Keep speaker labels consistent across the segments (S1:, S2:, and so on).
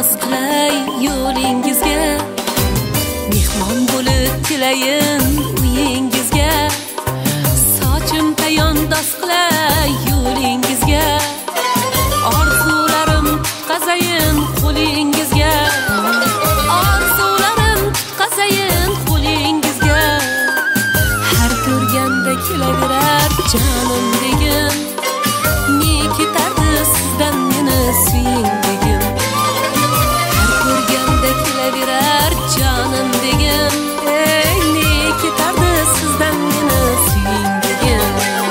S1: iltimos qilay yo'lingizga, mehmon bo'lib kelayin uyingizga, sochim payondoz qilay yo'lingizga, orzularim tutqazayin qo'lingizga, orzularim tutqazayin qo'lingizga, har ko'rganda kelaverar jonim degim, ne ketardi sizdan meni suying degim, har ko'rganda kelaverar jonim degim, ne ketardi sizdan meni suying degim.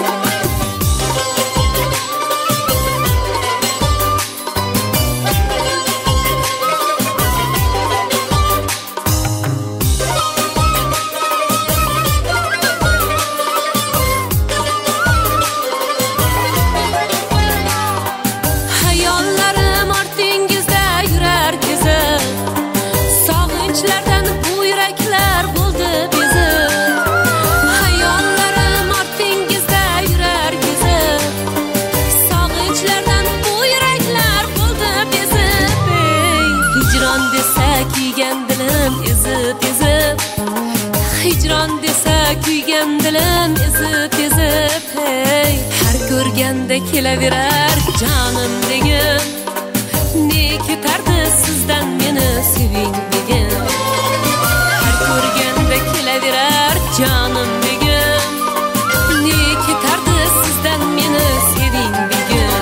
S1: Hayollarim ortingizda yurar kezib, sog'inchlardan bu yuraklar bo'ldi bezib. Hayollarim ortingizda yurar kezib, sog'inchlardan bu yuraklar bo'ldi bezib. Hijron desa kuygan dilim ezib ezib, hijron desa kuygan dilim ezib ezib. Har ko'rganda kelaverar jonim degim, ne ketardi sizdan meni seving degim, har ko'rganda kelaverar jonim degim, ne ketardi sizdan meni seving degim.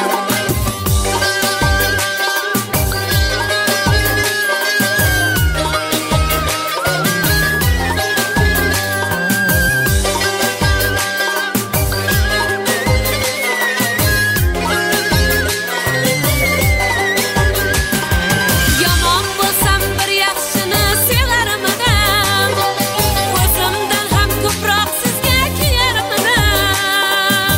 S1: Yomon bo'lsam bir yaxshini sevarmidim, o'zimdan ham ko'proq sizga kuyarmidim.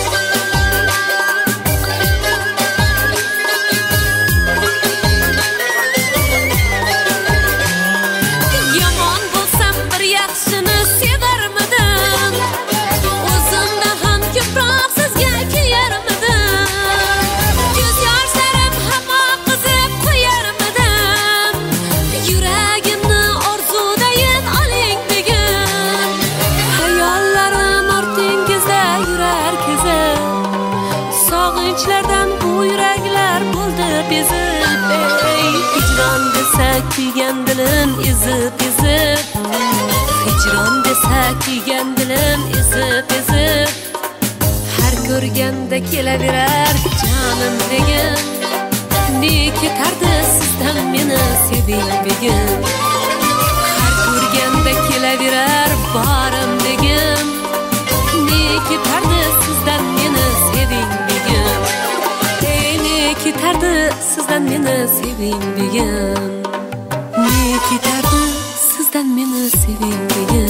S1: Yomon bo'lsam bir yaxshini sevarmidim, o'zimdan ham ko'proq sizga kuyarmidim. Ko'z yoshlarim hamma qizib qo'yarmidim, yuragimni orzudayin oling degim. Hayollarim ortingizda yurar kezib, sog'inchlardan bu yuraklar bo'ldi bezib. Hijron desa kuygan dilim ezib ezib, hijron desa kuygan dilim ezib ezib. Har ko'rganda kelaverar jonim degim, ne ketardi sizdan meni seving degim, har ko'rganda kelaverar borim degim, ne ketardi sizdan meni seving degim, ne ketardi sizdan meni seving degim, ne ketardi sizdan meni seving degim.